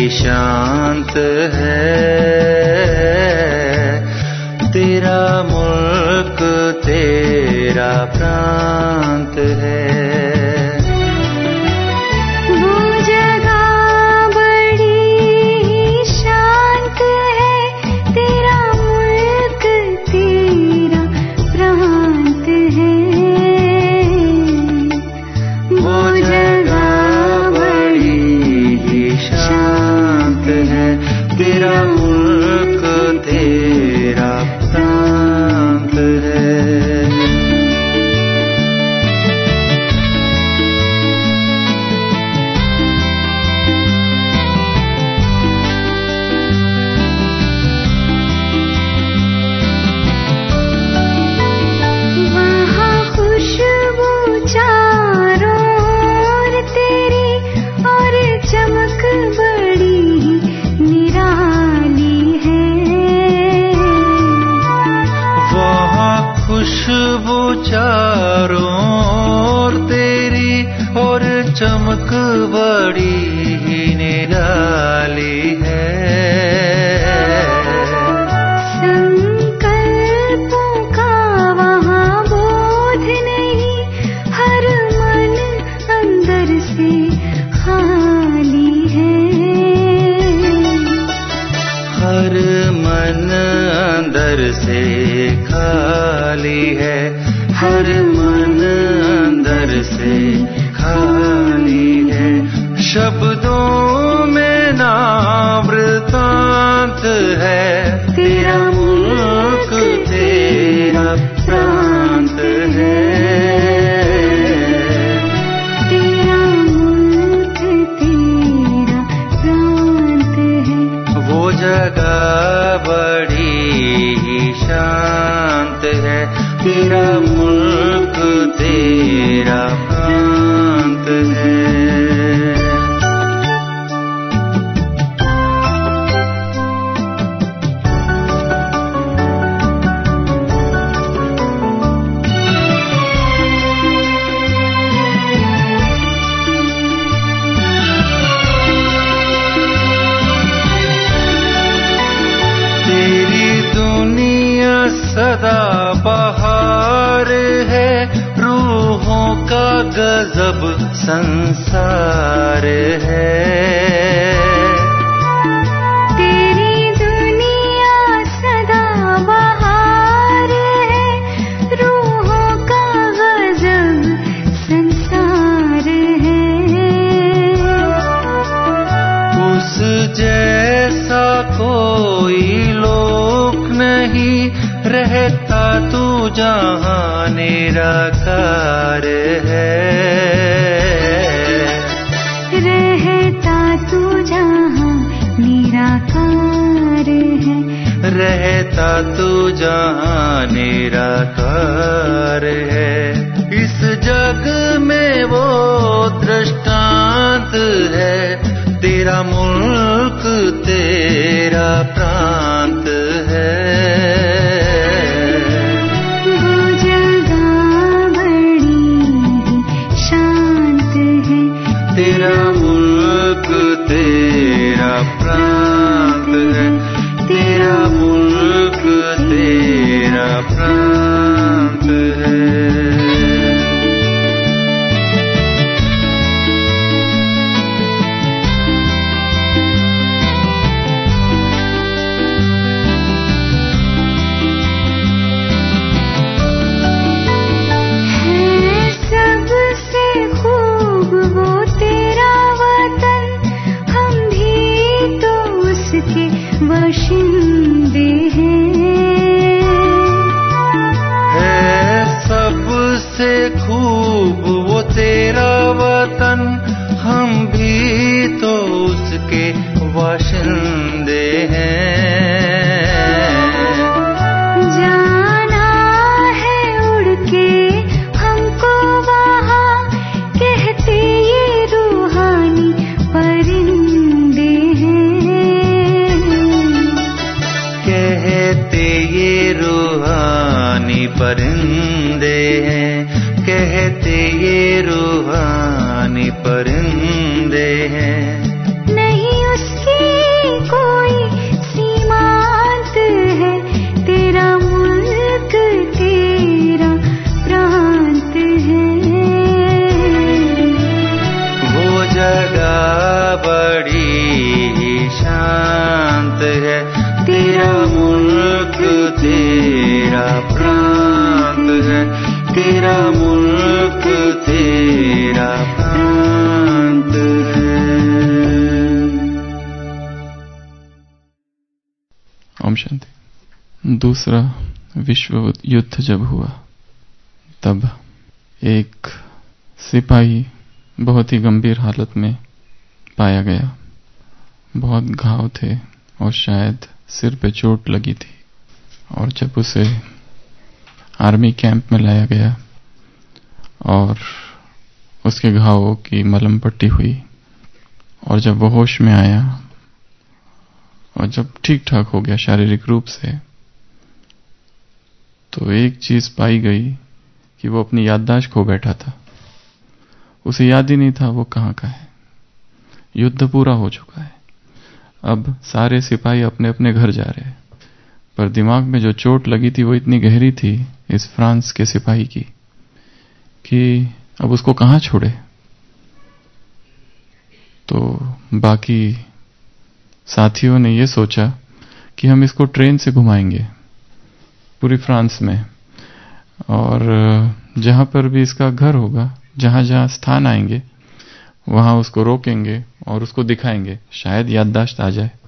शांत है, तेरा मुल्क तेरा प्रांत है। तेरा मुल्क तेरा प्रांत है। वहाँ खुशबू चारों ओर तेरी और चमक बड़ी खुशबू चारों ओर तेरी और चमक बड़ी ही निराली है। संकल्पों का वहाँ बोध नहीं, हर मन अंदर से खाली है। हर मन अंदर से खाली है, हर मन अंदर से खाली है। शब्दों में ना वृतांत है, तेरा मुल्क तेरा प्रांत है। तेरा मुल्क तेरा प्रांत है। वो जगह बड़ी ही शांत है, तेरा मुल्क तेरा प्रांत है। सदा बहार है, रूहों का गजब संसार है। तेरी दुनिया सदा बहार है, रूहों का गजब संसार है। उस जैसा कोई लोक नहीं, रहता तू जहाँ निराकार है। रहता तू जहाँ निराकार है। रहता तू जहाँ निराकार है। इस जग में वो दृष्टांत है, तेरा मुल्क तेरा प्रांत है। तेरा मुल्क तेरा प्रांत है, तेरा मुल्क तेरा प्रांत है। बाशिंदे है सबसे खूब वो तेरा वतन, हम भी तो उसके बाशिंदे हैं। जाना है उड़ के हमको वहाँ, कहते ये रूहानी परिंदे हैं। कहते ये रूहानी परिंदे हैं, कहते ये रूहानी परिंदे हैं। नहीं उसकी दूसरा विश्व युद्ध जब हुआ तब एक सिपाही बहुत ही गंभीर हालत में पाया गया। बहुत घाव थे और शायद सिर पे चोट लगी थी, और जब उसे आर्मी कैंप में लाया गया और उसके घावों की मलहम पट्टी हुई, और जब वो होश में आया और जब ठीक ठाक हो गया शारीरिक रूप से, तो एक चीज पाई गई कि वो अपनी याददाश्त खो बैठा था। उसे याद ही नहीं था वो कहाँ का है। युद्ध पूरा हो चुका है, अब सारे सिपाही अपने अपने घर जा रहे हैं, पर दिमाग में जो चोट लगी थी वो इतनी गहरी थी इस फ्रांस के सिपाही की कि अब उसको कहाँ छोड़े। तो बाकी साथियों ने ये सोचा कि हम इसको ट्रेन से घुमाएंगे पूरी फ्रांस में, और जहां पर भी इसका घर होगा, जहां जहां स्थान आएंगे वहां उसको रोकेंगे और उसको दिखाएंगे, शायद याददाश्त आ जाए।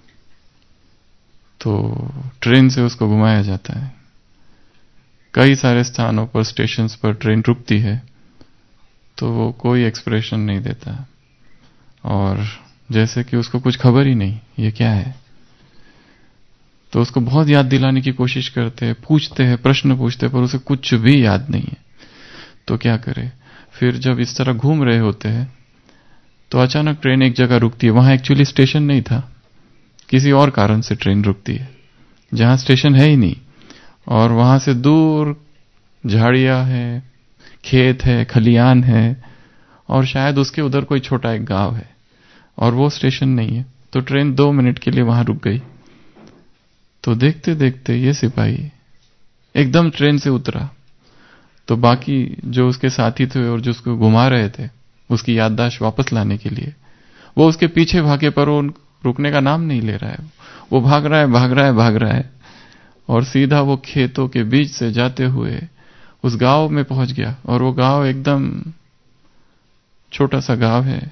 तो ट्रेन से उसको घुमाया जाता है। कई सारे स्थानों पर, स्टेशंस पर ट्रेन रुकती है तो वो कोई एक्सप्रेशन नहीं देता, और जैसे कि उसको कुछ खबर ही नहीं ये क्या है। तो उसको बहुत याद दिलाने की कोशिश करते हैं, पूछते हैं, प्रश्न पूछते हैं, पर उसे कुछ भी याद नहीं है। तो क्या करे। फिर जब इस तरह घूम रहे होते हैं तो अचानक ट्रेन एक जगह रुकती है। वहां एक्चुअली स्टेशन नहीं था, किसी और कारण से ट्रेन रुकती है जहां स्टेशन है ही नहीं, और वहां से दूर झाड़ियां है, खेत है, खलियान है, और शायद उसके उधर कोई छोटा एक गांव है, और वो स्टेशन नहीं है। तो ट्रेन 2 मिनट के लिए वहां रुक गई। तो देखते देखते ये सिपाही एकदम ट्रेन से उतरा। तो बाकी जो उसके साथी थे और जो उसको घुमा रहे थे, उसकी याददाश्त वापस लाने के लिए वो उसके पीछे भागे, पर वो रुकने का नाम नहीं ले रहा है। वो भाग रहा है, भाग रहा है, भाग रहा है, और सीधा वो खेतों के बीच से जाते हुए उस गांव में पहुंच गया। और वो गांव एकदम छोटा सा गांव है,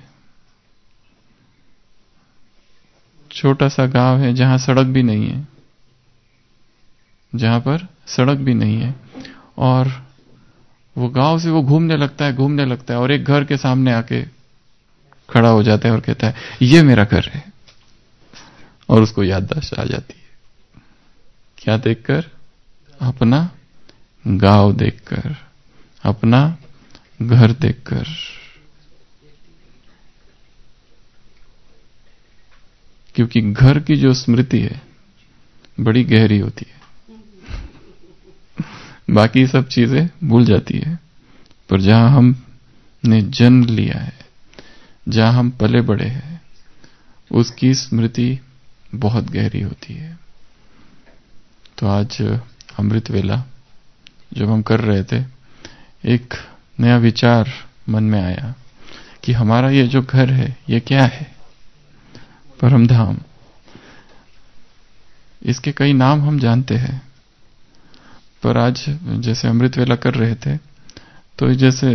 छोटा सा गांव है जहां सड़क भी नहीं है, जहां पर सड़क भी नहीं है। और वो गांव से वो घूमने लगता है, और एक घर के सामने आके खड़ा हो जाता है और कहता है ये मेरा घर है। और उसको याददाश्त आ जाती है। क्या देखकर? अपना गांव देखकर, अपना घर देखकर। क्योंकि घर की जो स्मृति है बड़ी गहरी होती है, बाकी सब चीजें भूल जाती है, पर जहां हमने जन्म लिया है, जहां हम पले बड़े हैं, उसकी स्मृति बहुत गहरी होती है। तो आज अमृत वेला जब हम कर रहे थे, एक नया विचार मन में आया कि हमारा ये जो घर है ये क्या है? परम धाम। इसके कई नाम हम जानते हैं, पर आज जैसे अमृत वेला कर रहे थे तो जैसे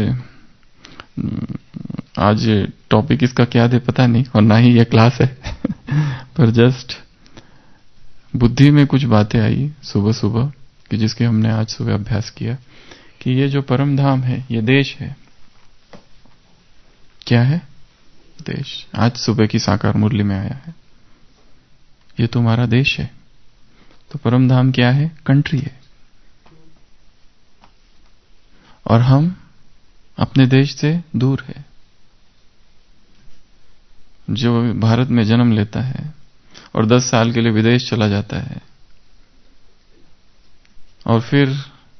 आज ये टॉपिक इसका क्या दे पता नहीं, और ना ही ये क्लास है पर जस्ट बुद्धि में कुछ बातें आई सुबह सुबह कि जिसके हमने आज सुबह अभ्यास किया कि ये जो परम धाम है ये देश है। क्या है? देश। आज सुबह की साकार मुरली में आया है, ये तुम्हारा देश है। तो परम धाम क्या है? कंट्री है। और हम अपने देश से दूर है। जो भारत में जन्म लेता है और 10 साल के लिए विदेश चला जाता है और फिर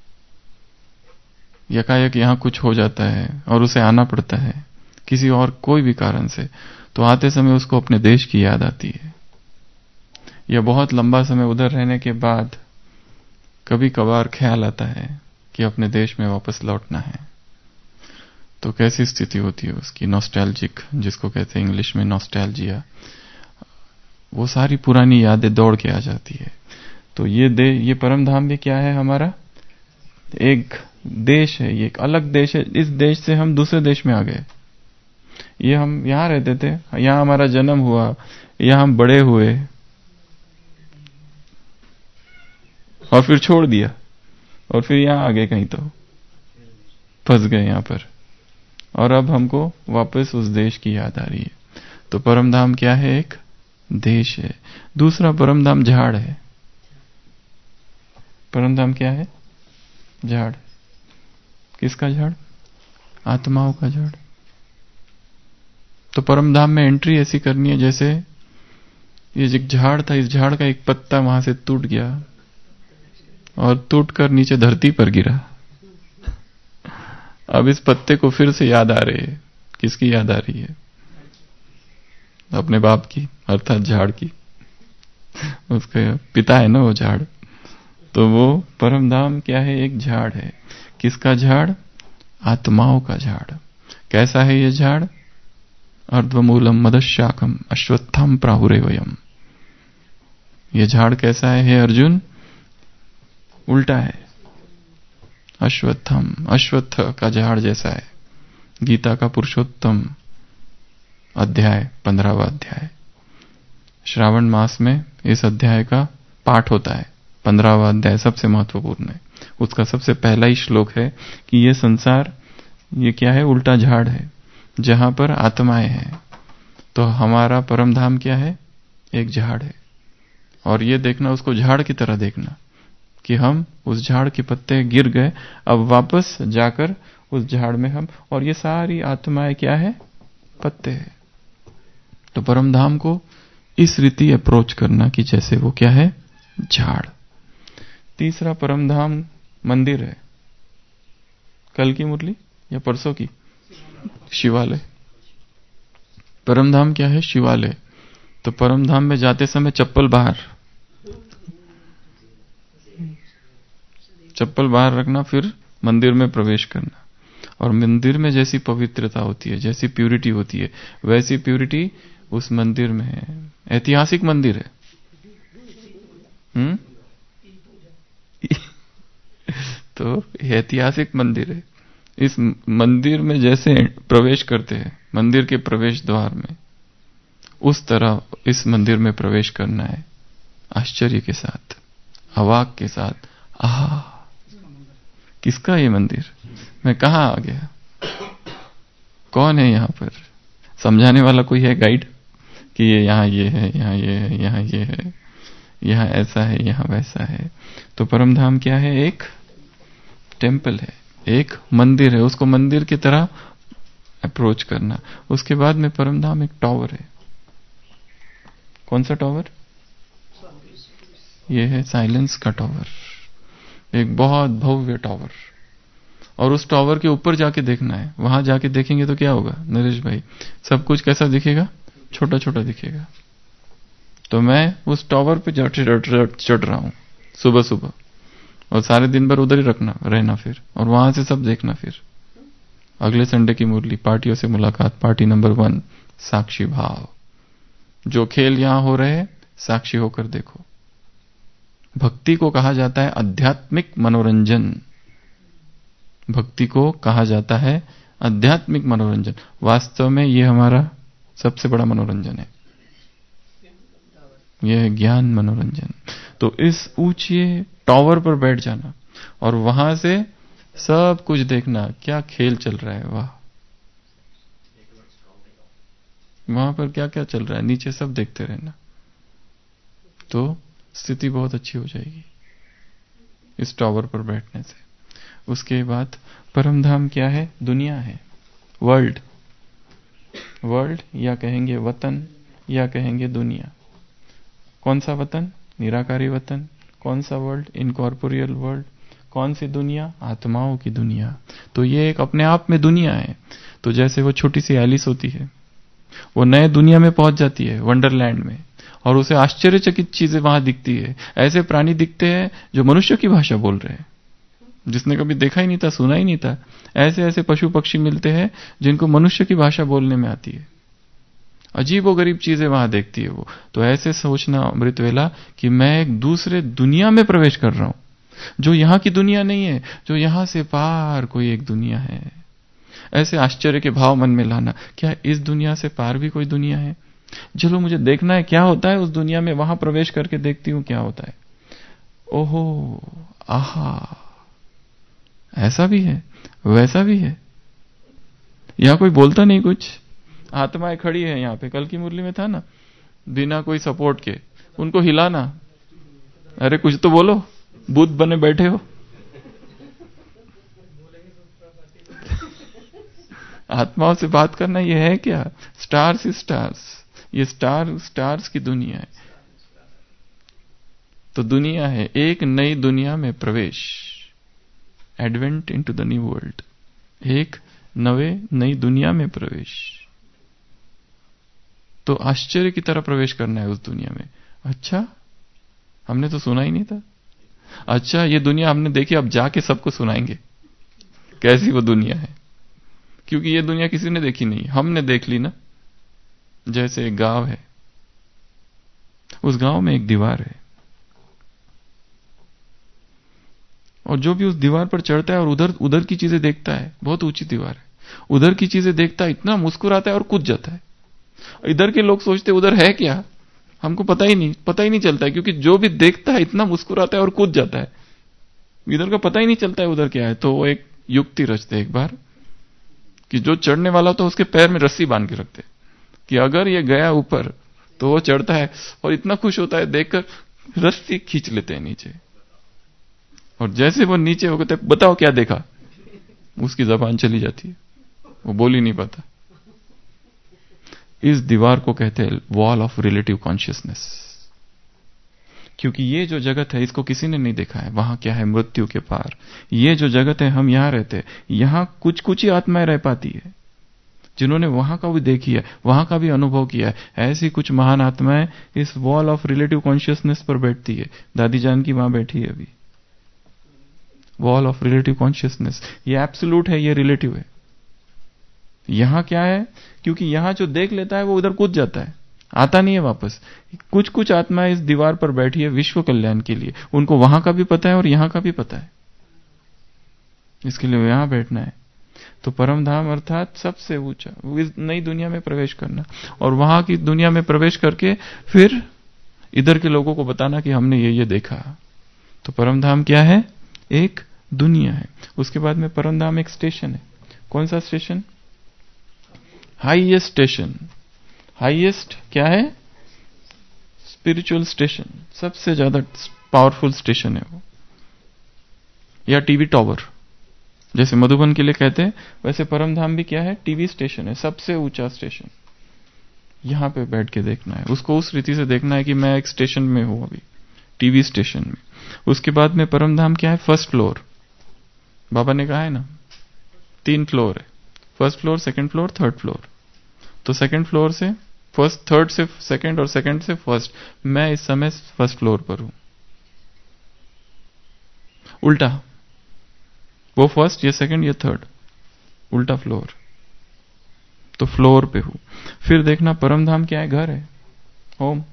यकायक यहां कुछ हो जाता है और उसे आना पड़ता है किसी और कोई भी कारण से, तो आते समय उसको अपने देश की याद आती है। या बहुत लंबा समय उधर रहने के बाद कभी कभार ख्याल आता है कि अपने देश में वापस लौटना है। तो कैसी स्थिति होती है उसकी? नॉस्टैल्जिक, जिसको कहते हैं इंग्लिश में नॉस्टैल्जिया। वो सारी पुरानी यादें दौड़ के आ जाती है। तो ये परम धाम भी क्या है? हमारा एक देश है, ये एक अलग देश है। इस देश से हम दूसरे देश में आ गए। ये हम यहां रहते थे, यहां हमारा जन्म हुआ, यहां हम बड़े हुए, और फिर छोड़ दिया, और फिर यहां आ गए कहीं, तो फंस गए यहां पर, और अब हमको वापस उस देश की याद आ रही है। तो परम धाम क्या है? एक देश है। दूसरा परम धाम झाड़ है। परम धाम क्या है? झाड़। किसका झाड़? आत्माओं का झाड़। तो परम धाम में एंट्री ऐसी करनी है जैसे ये एक झाड़ था, इस झाड़ का एक पत्ता वहां से टूट गया और टूटकर नीचे धरती पर गिरा। अब इस पत्ते को फिर से याद आ रही है। किसकी याद आ रही है? अपने बाप की, अर्थात झाड़ की। उसका पिता है ना वो झाड़। तो वो परम धाम क्या है? एक झाड़ है। किसका झाड़? आत्माओं का झाड़। कैसा है ये झाड़? अर्ध्वमूलम मदशाखम अश्वत्थम प्राहुरेवयम। ये झाड़ कैसा है हे अर्जुन? उल्टा है। अश्वत्थम, अश्वत्थ का झाड़ जैसा है। गीता का पुरुषोत्तम अध्याय 15वां अध्याय। श्रावण मास में इस अध्याय का पाठ होता है। 15वां अध्याय सबसे महत्वपूर्ण है। उसका सबसे पहला ही श्लोक है कि ये संसार, ये क्या है? उल्टा झाड़ है जहां पर आत्माएं हैं। तो हमारा परम धाम क्या है? एक झाड़ है। और ये देखना, उसको झाड़ की तरह देखना कि हम उस झाड़ के पत्ते गिर गए, अब वापस जाकर उस झाड़ में हम, और ये सारी आत्माएं क्या है? पत्ते हैं। तो परम धाम को इस रीति अप्रोच करना कि जैसे वो क्या है? झाड़। तीसरा परम धाम मंदिर है। कल की मुरली या परसों की? शिवालय। परम धाम क्या है? शिवालय। तो परम धाम में जाते समय चप्पल बाहर रखना, फिर मंदिर में प्रवेश करना। और मंदिर में जैसी पवित्रता होती है, जैसी प्यूरिटी होती है, वैसी प्यूरिटी उस मंदिर में है। ऐतिहासिक मंदिर है। तो ऐतिहासिक मंदिर है। इस मंदिर में जैसे प्रवेश करते हैं, मंदिर के प्रवेश द्वार में, उस तरह इस मंदिर में प्रवेश करना है। आश्चर्य के साथ, अवाक के साथ। आहा, किसका ये मंदिर? मैं कहां आ गया? कौन है यहां पर? समझाने वाला कोई है? गाइड कि ये यहां ये है, यहां ये है, यहां ये है, यहां ऐसा है, यहां वैसा है। तो परम धाम क्या है? एक टेम्पल है, एक मंदिर है। उसको मंदिर की तरह अप्रोच करना। उसके बाद में परम धाम एक टावर है। कौन सा टावर? यह है साइलेंस का टावर। एक बहुत भव्य टावर। और उस टावर के ऊपर जाके देखना है। वहां जाके देखेंगे तो क्या होगा नरेश भाई? सब कुछ कैसा दिखेगा? छोटा छोटा दिखेगा। तो मैं उस टावर पे चढ़ रहा हूं सुबह सुबह, और सारे दिन भर उधर ही रहना फिर, और वहां से सब देखना। फिर अगले संडे की मुरली, पार्टियों से मुलाकात, पार्टी नंबर 1, साक्षी भाव। जो खेल यहां हो रहे हैं, साक्षी होकर देखो। भक्ति को कहा जाता है आध्यात्मिक मनोरंजन। भक्ति को कहा जाता है आध्यात्मिक मनोरंजन। वास्तव में यह हमारा सबसे बड़ा मनोरंजन है। यह है ज्ञान मनोरंजन। तो इस ऊंचे टावर पर बैठ जाना और वहां से सब कुछ देखना, क्या खेल चल रहा है। वाह, वहां पर क्या क्या चल रहा है, नीचे सब देखते रहना, तो स्थिति बहुत अच्छी हो जाएगी इस टावर पर बैठने से। उसके बाद परम धाम क्या है? दुनिया है, वर्ल्ड या कहेंगे वतन, या कहेंगे दुनिया। कौन सा वतन? निराकारी वतन। कौन सा वर्ल्ड? Incorporeal world. कौन सी दुनिया? आत्माओं की दुनिया। तो ये एक अपने आप में दुनिया है। तो जैसे वो छोटी सी एलिस होती है, वो नए दुनिया में पहुंच जाती है, वंडरलैंड में, और उसे आश्चर्यचकित चीजें वहां दिखती है। ऐसे प्राणी दिखते हैं जो मनुष्य की भाषा बोल रहे हैं, जिसने कभी देखा ही नहीं था, सुना ही नहीं था। ऐसे ऐसे पशु पक्षी मिलते हैं जिनको मनुष्य की भाषा बोलने में आती है। अजीबोगरीब चीजें वहां देखती है वो। तो ऐसे सोचना अमृत वेला कि मैं एक दूसरे दुनिया में प्रवेश कर रहा हूं, जो यहां की दुनिया नहीं है, जो यहां से पार कोई एक दुनिया है। ऐसे आश्चर्य के भाव मन में लाना, क्या इस दुनिया से पार भी कोई दुनिया है? चलो मुझे देखना है क्या होता है उस दुनिया में, वहां प्रवेश करके देखती हूं क्या होता है। ओहो, आहा, ऐसा भी है, वैसा भी है। यहां कोई बोलता नहीं कुछ, आत्माएं खड़ी है यहां पे। कल की मुरली में था ना, बिना कोई सपोर्ट के उनको हिलाना, अरे कुछ तो बोलो, बुद्ध बने बैठे हो। आत्माओं से बात करना ये है क्या? स्टार्स ही स्टार्स, ये स्टार्स की दुनिया है। तो दुनिया है, एक नई दुनिया में प्रवेश, advent into the new world, एक नई दुनिया में प्रवेश। तो आश्चर्य की तरह प्रवेश करना है उस दुनिया में। अच्छा, हमने तो सुना ही नहीं था। अच्छा, ये दुनिया हमने देखी, अब जाके सबको सुनाएंगे कैसी वो दुनिया है, क्योंकि ये दुनिया किसी ने देखी नहीं, हमने देख ली ना। जैसे एक गांव है, उस गांव में एक दीवार है, और जो भी उस दीवार पर चढ़ता है और उधर की चीजें देखता है, बहुत ऊंची दीवार है, उधर की चीजें देखता है, इतना मुस्कुराता है और कूद जाता है। इधर के लोग सोचते उधर है क्या, हमको पता ही नहीं चलता है, क्योंकि जो भी देखता है इतना मुस्कुराता है और कूद जाता है, इधर का पता ही नहीं चलता है उधर क्या है। तो वो एक युक्ति रचते एक बार कि जो चढ़ने वाला तो उसके पैर में रस्सी बांध के रखते कि अगर ये गया ऊपर तो वो चढ़ता है, और इतना खुश होता है देखकर, रस्सी खींच लेते हैं नीचे, और जैसे वो नीचे हो गए, बताओ क्या देखा, उसकी जबान चली जाती है, वो बोल ही नहीं पाता। इस दीवार को कहते हैं वॉल ऑफ रिलेटिव कॉन्शियसनेस, क्योंकि ये जो जगत है इसको किसी ने नहीं देखा है। वहां क्या है, मृत्यु के पार। ये जो जगत है, हम यहां रहते हैं, यहां कुछ ही आत्माएं रह पाती है जिन्होंने वहां का भी देखी है, वहां का भी अनुभव किया है। ऐसी कुछ महान आत्माएं इस वॉल ऑफ रिलेटिव कॉन्शियसनेस पर बैठती है। दादी जान की वहां बैठी है अभी, वॉल ऑफ रिलेटिव कॉन्शियसनेस। ये एब्सोल्यूट है, ये रिलेटिव है। यहां क्या है, क्योंकि यहां जो देख लेता है वो उधर कूद जाता है, आता नहीं है वापस। कुछ आत्माएं इस दीवार पर बैठी है विश्व कल्याण के लिए, उनको वहां का भी पता है और यहां का भी पता है, इसके लिए यहां बैठना है। तो परम धाम अर्थात सबसे ऊंचा, इस नई दुनिया में प्रवेश करना, और वहां की दुनिया में प्रवेश करके फिर इधर के लोगों को बताना कि हमने ये देखा। तो परम धाम क्या है, एक दुनिया है। उसके बाद में परम धाम एक स्टेशन है। कौन सा स्टेशन? Highest station. हाईएस्ट क्या है? स्पिरिचुअल स्टेशन, सबसे ज्यादा पावरफुल स्टेशन है वो, या टीवी टॉवर जैसे मधुबन के लिए कहते हैं, वैसे परम धाम भी क्या है, टीवी स्टेशन है, सबसे ऊंचा स्टेशन। यहां पे बैठ के देखना है उसको, उस रीति से देखना है कि मैं एक स्टेशन में हूं अभी, टीवी स्टेशन में। उसके बाद में परम धाम क्या है, फर्स्ट फ्लोर। बाबा ने कहा है ना 3 फ्लोर है, first floor, second floor, third floor. तो सेकंड फ्लोर से फर्स्ट, थर्ड से सेकंड और सेकंड से फर्स्ट। मैं इस समय फर्स्ट फ्लोर पर हूं, उल्टा, वो फर्स्ट, ये सेकंड, ये थर्ड, उल्टा फ्लोर। तो फ्लोर पे हूं। फिर देखना परम धाम क्या है, घर है, होम।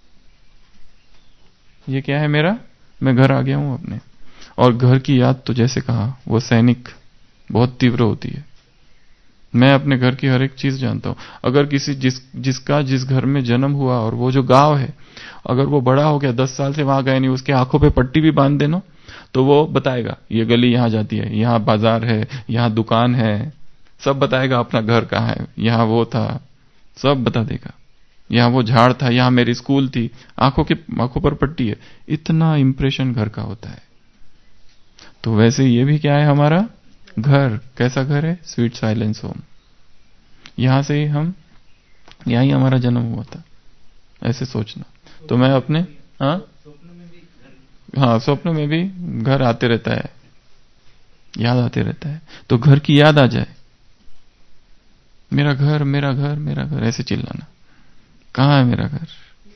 ये क्या है मेरा, मैं घर आ गया हूं अपने। और घर की याद तो जैसे कहा वो सैनिक बहुत तीव्र होती है। मैं अपने घर की हर एक चीज जानता हूं। अगर किसी जिस घर में जन्म हुआ और वो जो गांव है, अगर वो बड़ा हो गया, 10 साल से वहां गए नहीं, उसके आंखों पे पट्टी भी बांध देना, तो वो बताएगा ये गली यहां जाती है, यहां बाजार है, यहां दुकान है, सब बताएगा। अपना घर कहाँ है, यहां वो था, सब बता देगा। यहां वो झाड़ था, यहां मेरी स्कूल थी, आंखों पर पट्टी है। इतना इंप्रेशन घर का होता है। तो वैसे ये भी क्या है हमारा घर। कैसा घर है, स्वीट साइलेंस होम। यहां से ही यहां ही हमारा जन्म हुआ था, ऐसे सोचना। तो मैं अपने हाँ स्वप्न में भी घर आते रहता है, याद आते रहता है। तो घर की याद आ जाए, मेरा घर, मेरा घर, मेरा घर, ऐसे चिल्लाना, कहाँ है मेरा घर।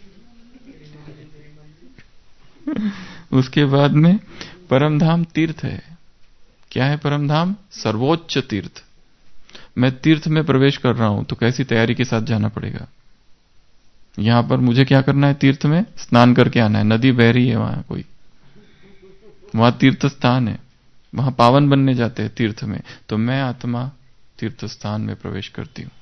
उसके बाद में परम धाम तीर्थ है। क्या है परम धाम, सर्वोच्च तीर्थ। मैं तीर्थ में प्रवेश कर रहा हूं, तो कैसी तैयारी के साथ जाना पड़ेगा। यहां पर मुझे क्या करना है, तीर्थ में स्नान करके आना है। नदी बह रही है वहां कोई, वहां तीर्थ स्थान है, वहां पावन बनने जाते हैं तीर्थ में। तो मैं आत्मा तीर्थ स्थान में प्रवेश करती हूं,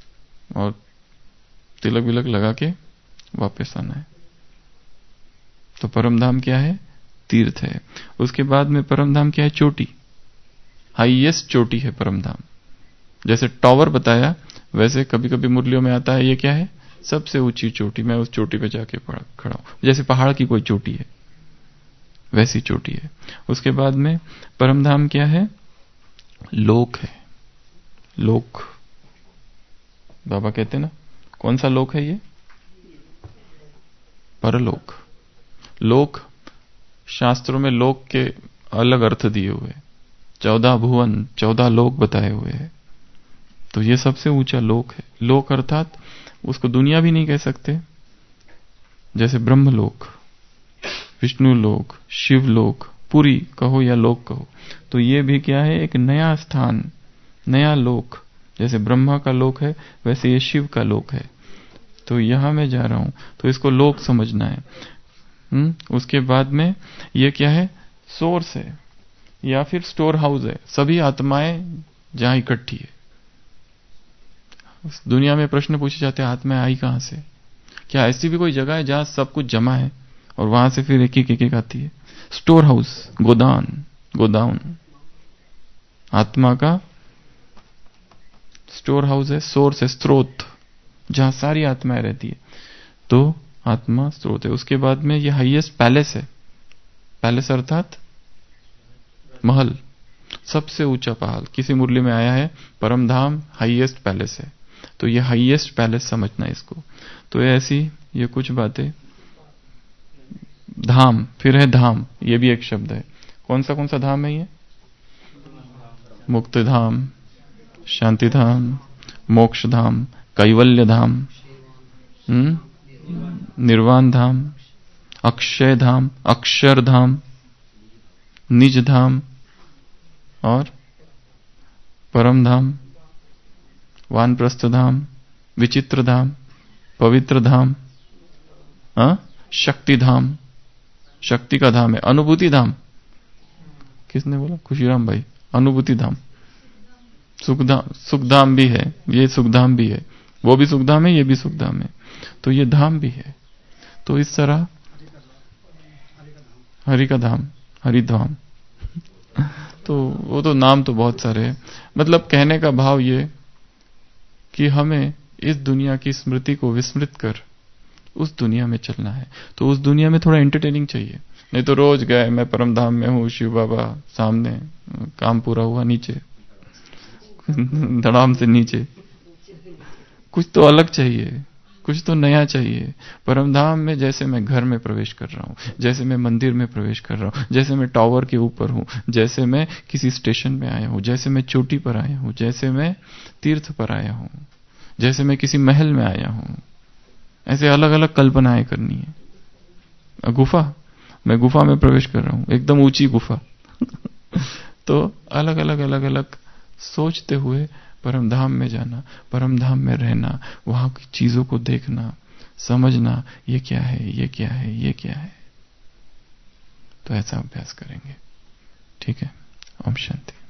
और तिलक विलक लगा के वापस आना है। तो परम धाम क्या है? तीर्थ है। उसके बाद में परम धाम क्या है? चोटी, हाईएस्ट चोटी है परम धाम। जैसे टॉवर बताया, वैसे कभी कभी मुरलियों में आता है ये क्या है? सबसे ऊंची चोटी, मैं उस चोटी पे जाके खड़ा हूं। जैसे पहाड़ की कोई चोटी है, वैसी चोटी है। उसके बाद में परम धाम क्या है? लोक है। लोक, बाबा कहते ना, कौन सा लोक है ये? परलोक। लोक, शास्त्रों में लोक के अलग अर्थ दिए हुए, 14 भुवन 14 लोक बताए हुए हैं। तो ये सबसे ऊंचा लोक है। लोक अर्थात उसको दुनिया भी नहीं कह सकते, जैसे ब्रह्मलोक, विष्णु लोक, शिवलोक, पुरी कहो या लोक कहो। तो ये भी क्या है? एक नया स्थान, नया लोक। जैसे ब्रह्मा का लोक है, वैसे ये शिव का लोक है। तो यहां मैं जा रहा हूं, तो इसको लोक समझना है। उसके बाद में ये क्या है? सोर्स है या फिर स्टोर हाउस है। सभी आत्माएं जहां इकट्ठी है। दुनिया में प्रश्न पूछे जाते हैं, आत्माएं आई कहां से? क्या ऐसी भी कोई जगह है जहां सब कुछ जमा है और वहां से फिर एक एक आती है? स्टोर हाउस, गोदाउन आत्मा का स्टोर हाउस है, सोर्स है, स्रोत, जहां सारी आत्माएं रहती है। तो आत्मा स्रोत है। उसके बाद में ये हाईएस्ट पैलेस है। पैलेस अर्थात महल, सबसे ऊंचा पहाड़। किसी मुरली में आया है परम धाम हाईएस्ट पैलेस है। तो ये हाईएस्ट पैलेस समझना इसको। तो ऐसी ये कुछ बातें। धाम, फिर है धाम, ये भी एक शब्द है। कौन सा धाम है ये? मुक्ति धाम, शांति धाम, मोक्ष धाम, कैवल्य धाम, निर्वाण धाम, अक्षय धाम, अक्षर धाम, निज धाम और परम धाम, वानप्रस्थ धाम, विचित्र धाम, पवित्र धाम, शक्ति धाम, शक्ति का धाम है। अनुभूति धाम, किसने बोला? खुशीराम भाई। अनुभूति धाम, सुखधाम भी है, ये सुखधाम भी है, वो भी सुखधाम है, ये भी सुखधाम है। तो ये धाम भी है। तो इस तरह हरि का धाम, हरिधाम। तो वो तो नाम तो बहुत सारे हैं। मतलब कहने का भाव ये कि हमें इस दुनिया की स्मृति को विस्मृत कर उस दुनिया में चलना है। तो उस दुनिया में थोड़ा एंटरटेनिंग चाहिए। नहीं तो रोज गए मैं परम धाम में हूं, शिव बाबा सामने, काम पूरा हुआ, नीचे धड़ाम से नीचे। कुछ तो अलग चाहिए, कुछ तो नया चाहिए। परम धाम में जैसे मैं घर में प्रवेश कर रहा हूं, जैसे मैं मंदिर में प्रवेश कर रहा हूं, जैसे मैं टावर के ऊपर हूं, जैसे मैं किसी स्टेशन में आया हूं, जैसे मैं चोटी पर आया हूं, जैसे मैं तीर्थ पर आया हूं, जैसे मैं किसी महल में आया हूं, ऐसे अलग अलग कल्पनाएं करनी है। गुफा, मैं गुफा में प्रवेश कर रहा हूं, एकदम ऊंची गुफा। तो अलग अलग सोचते हुए परम धाम में जाना, परम धाम में रहना, वहां की चीजों को देखना, समझना, ये क्या है, ये क्या है, ये क्या है। तो ऐसा अभ्यास करेंगे। ठीक है। ओम शांति।